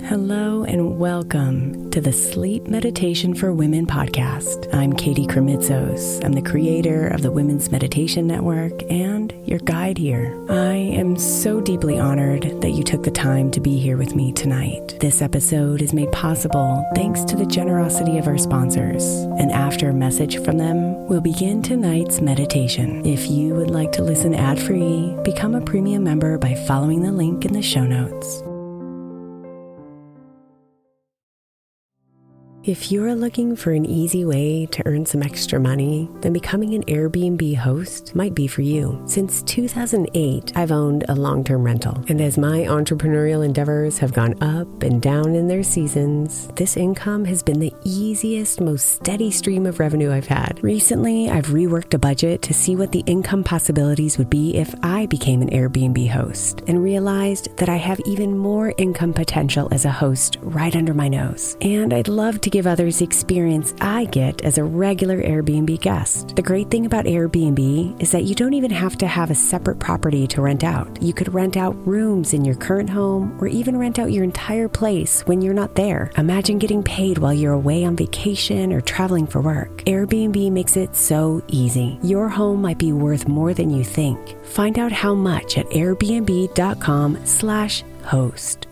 Hello and welcome to the Sleep Meditation for Women podcast. I'm Katie Kremitzos. I'm the creator of the Women's Meditation Network and your guide here. I am so deeply honored that you took the time to be here with me tonight. This episode is made possible thanks to the generosity of our sponsors. And after a message from them, we'll begin tonight's meditation. If you would like to listen ad-free, become a premium member by following the link in the show notes. If you're looking for an easy way to earn some extra money, then becoming an Airbnb host might be for you. Since 2008, I've owned a long-term rental. And as my entrepreneurial endeavors have gone up and down in their seasons, this income has been the easiest, most steady stream of revenue I've had. Recently, I've reworked a budget to see what the income possibilities would be if I became an Airbnb host, and realized that I have even more income potential as a host right under my nose. And I'd love to give others the experience I get as a regular Airbnb guest. The great thing about Airbnb is that you don't even have to have a separate property to rent out. You could rent out rooms in your current home or even rent out your entire place when you're not there. Imagine getting paid while you're away on vacation or traveling for work. Airbnb makes it so easy. Your home might be worth more than you think. Find out how much at airbnb.com/host.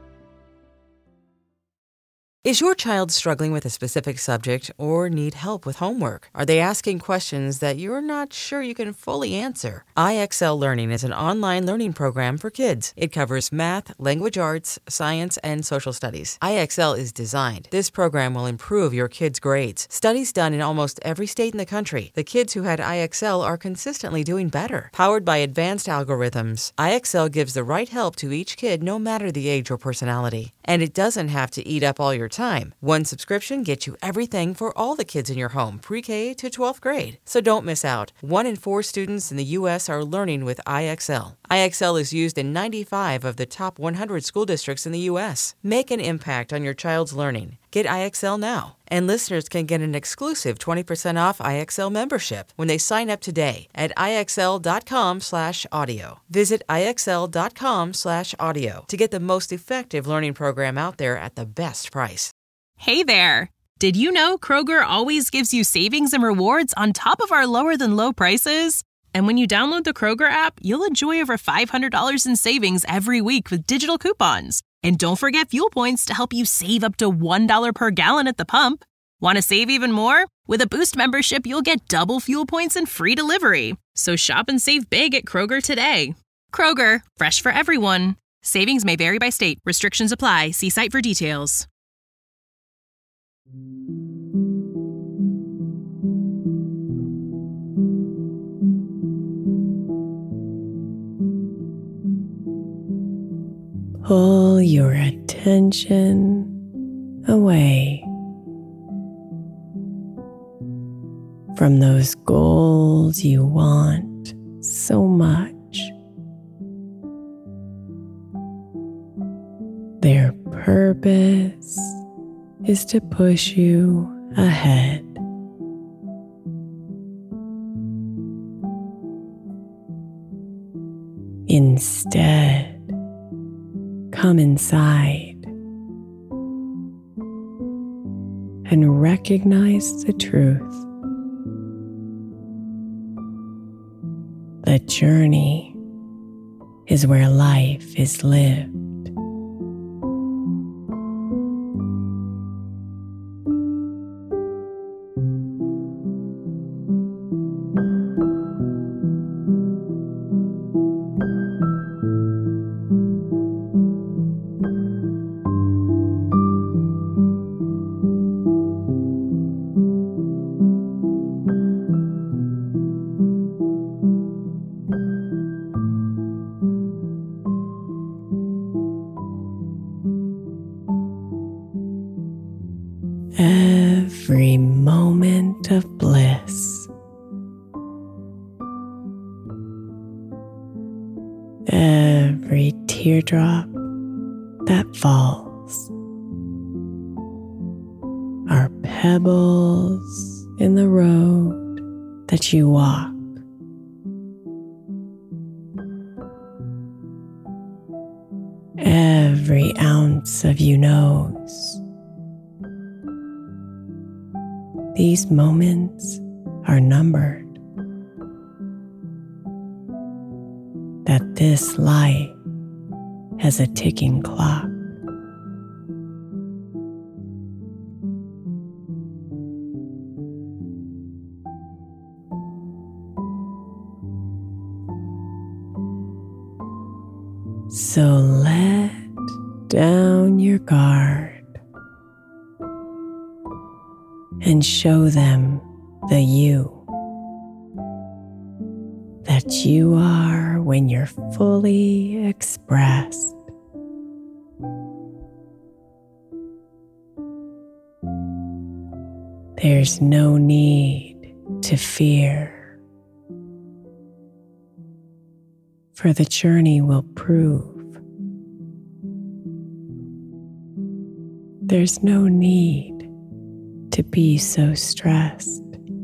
Is your child struggling with a specific subject or need help with homework? Are they asking questions that you're not sure you can fully answer? IXL Learning is an online learning program for kids. It covers math, language arts, science, and social studies. IXL is designed. This program will improve your kids' grades. Studies done in almost every state in the country. The kids who had IXL are consistently doing better. Powered by advanced algorithms, IXL gives the right help to each kid no matter the age or personality. And it doesn't have to eat up all your time. One subscription gets you everything for all the kids in your home, pre-K to 12th grade. So don't miss out. 1 in 4 students in the U.S. are learning with IXL. IXL is used in 95 of the top 100 school districts in the U.S. Make an impact on your child's learning. Get IXL now. And listeners can get an exclusive 20% off IXL membership when they sign up today at IXL.com/audio. Visit IXL.com/audio to get the most effective learning program out there at the best price. Hey there! Did you know Kroger always gives you savings and rewards on top of our lower-than-low prices? And when you download the Kroger app, you'll enjoy over $500 in savings every week with digital coupons. And don't forget fuel points to help you save up to $1 per gallon at the pump. Want to save even more? With a Boost membership, you'll get double fuel points and free delivery. So shop and save big at Kroger today. Kroger, fresh for everyone. Savings may vary by state. Restrictions apply. See site for details. Pull your attention away from those goals you want so much. Their purpose is to push you ahead. Instead, come inside and recognize the truth. The journey is where life is lived. Every moment of bliss, every teardrop that falls are pebbles in the road that you walk. Every ounce of you knows these moments are numbered, that this life has a ticking clock. So let down your guard and show them the you that you are when you're fully expressed. There's no need to fear, for the journey will prove there's no need to be so stressed.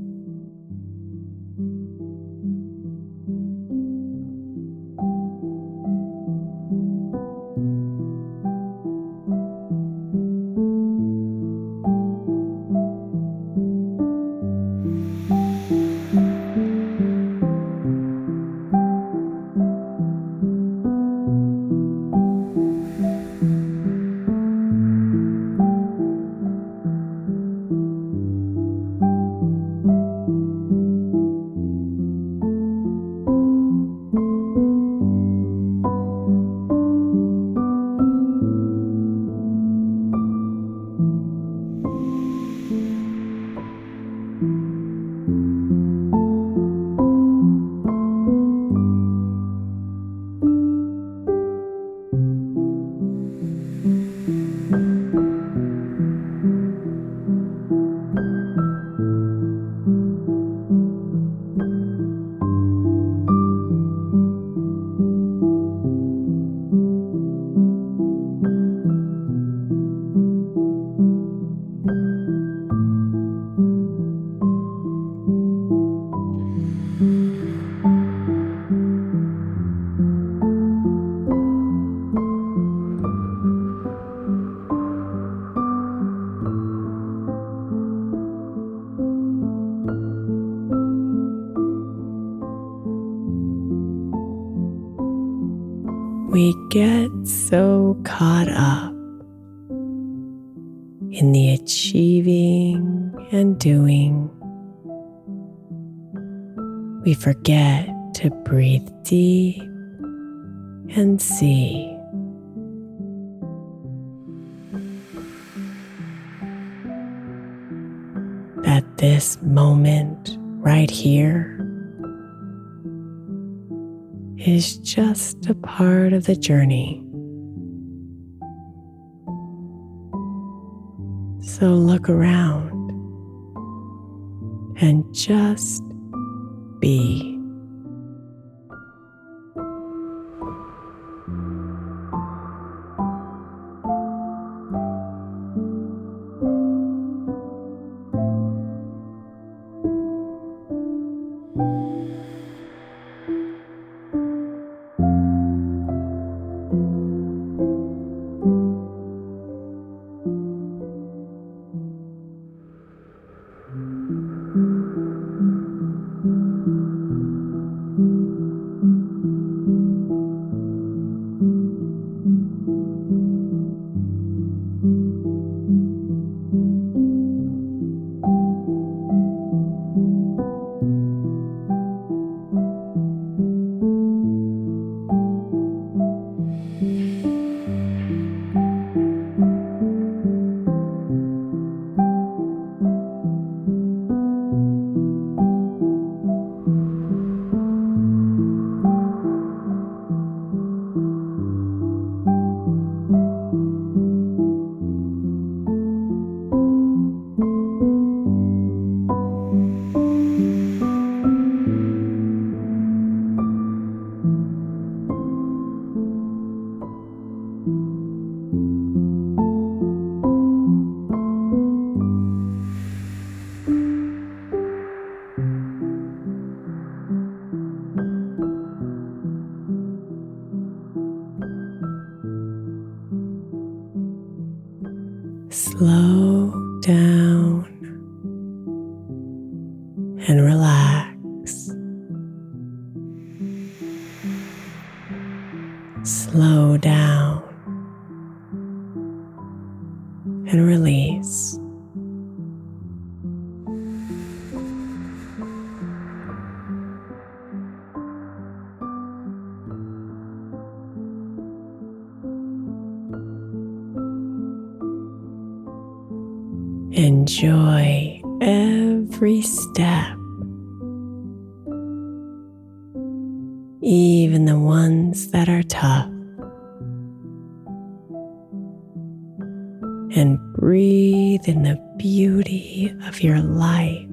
We get so caught up in the achieving and doing, we forget to breathe deep and see. That this moment right here is just a part of the journey. So look around and just be. slow down and relax. Slow down and release. Enjoy every step, even the ones that are tough, and breathe in the beauty of your life.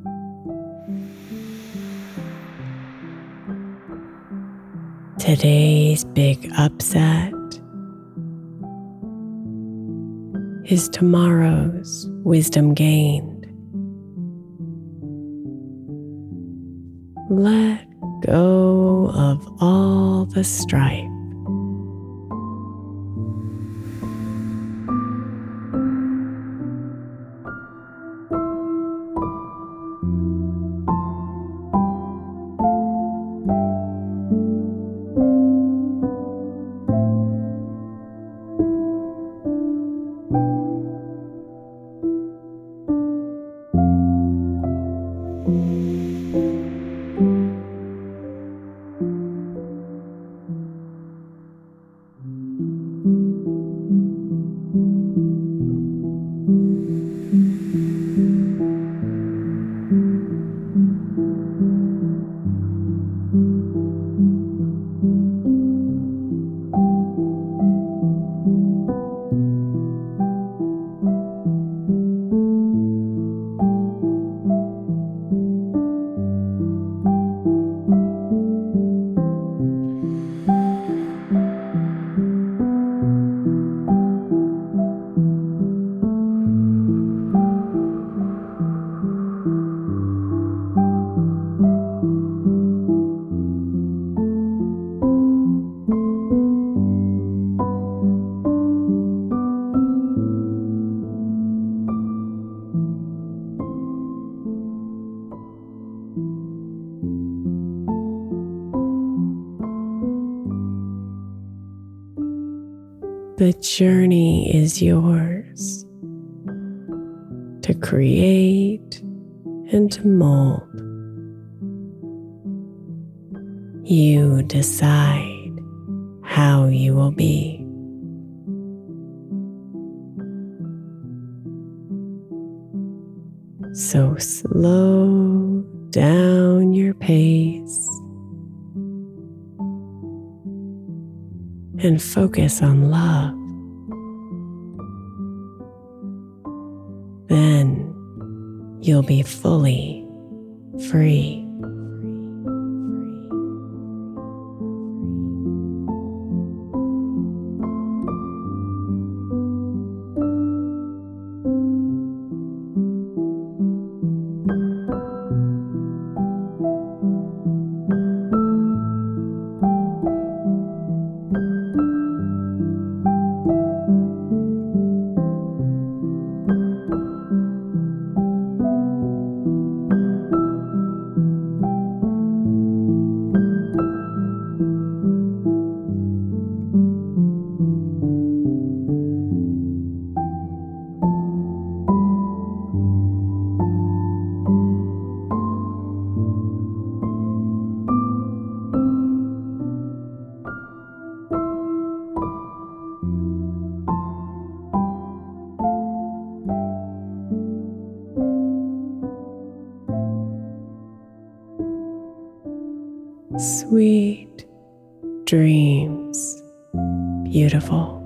Today's big upset is tomorrow's wisdom gained. Let go of all the strife. The journey is yours to create and to mold. You decide how you will be. So slow down your pace and focus on love. Then you'll be fully free. Sweet dreams, beautiful.